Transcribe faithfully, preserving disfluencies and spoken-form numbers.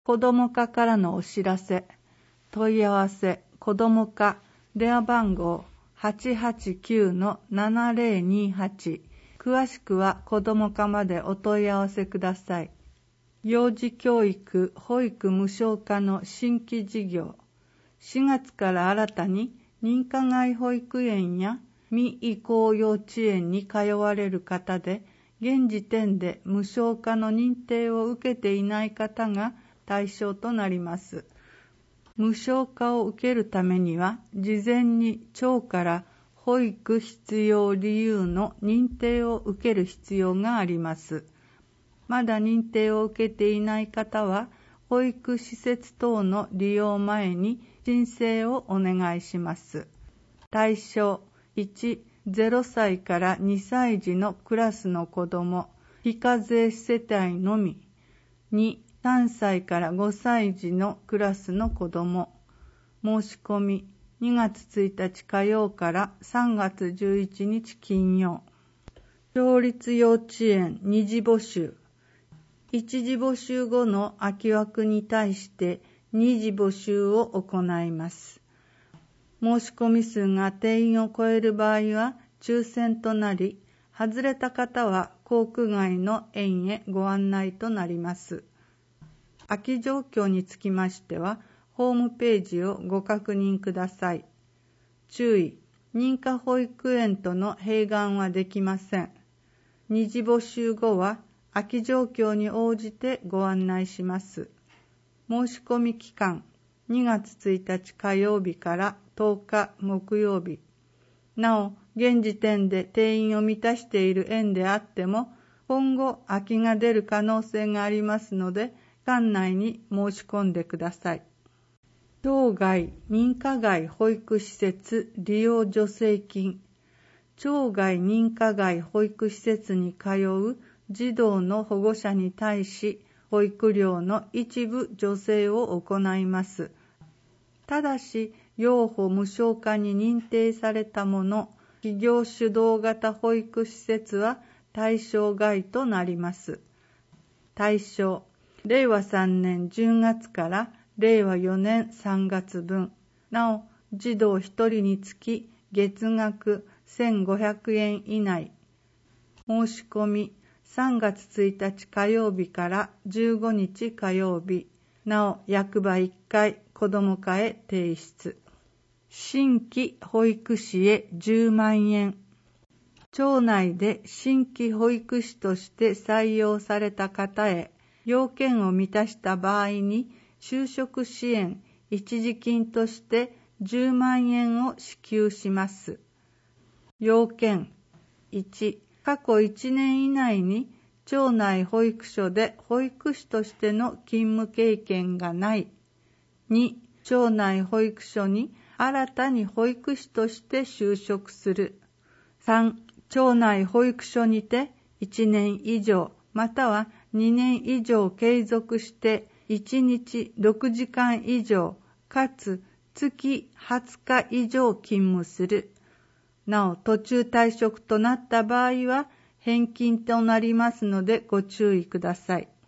子ども課からのお知らせ、問い合わせ、子ども課、電話番号 はちはちきゅうのななぜろにはち、詳しくは子ども課までお問い合わせください。幼児教育・保育無償化の新規事業、しがつから新たに認可外保育園や未移行幼稚園に通われる方で、現時点で無償化の認定を受けていない方が対象となります。無償化を受けるためには、事前に庁から保育必要理由の認定を受ける必要があります。まだ認定を受けていない方は、保育施設等の利用前に申請をお願いします。対象いち、ゼロさいからにさい児のクラスの子ども、非課税世帯のみ。に、さんさいからごさい児のクラスの子ども。申し込みにがつついたち火曜からさんがつじゅういちにち金曜。町立幼稚園二次募集。一次募集後の空き枠に対して二次募集を行います。申し込み数が定員を超える場合は抽選となり、外れた方は校区外の園へご案内となります。空き状況につきましては、ホームページをご確認ください。注意、認可保育園との併願はできません。二次募集後は、空き状況に応じてご案内します。申し込み期間、にがつついたち火曜日からとおか木曜日。なお、現時点で定員を満たしている園であっても、今後空きが出る可能性がありますので、館内に申し込んでください。町外・認可外保育施設利用助成金。町外・認可外保育施設に通う児童の保護者に対し、保育料の一部助成を行います。ただし、幼保無償化に認定されたもの、企業主導型保育施設は対象外となります。対象、れいわさんねんじゅうがつかられいわよねんさんがつぶん。なお、児童ひとりにつき月額せんごひゃくえん以内。申し込み、さんがつついたち火曜日からじゅうごにち火曜日。なお、役場いっかい、子ども課へ提出。新規保育士へじゅうまんえん。町内で新規保育士として採用された方へ、要件を満たした場合に、就職支援一時金としてじゅうまんえんを支給します。要件いち、過去いちねん以内に町内保育所で保育士としての勤務経験がない。に、町内保育所に新たに保育士として就職する。さん、町内保育所にていちねん以上またはにねん以上継続していちにちろくじかん以上かつ月はつか以上勤務する。なお、途中退職となった場合は返金となりますのでご注意ください。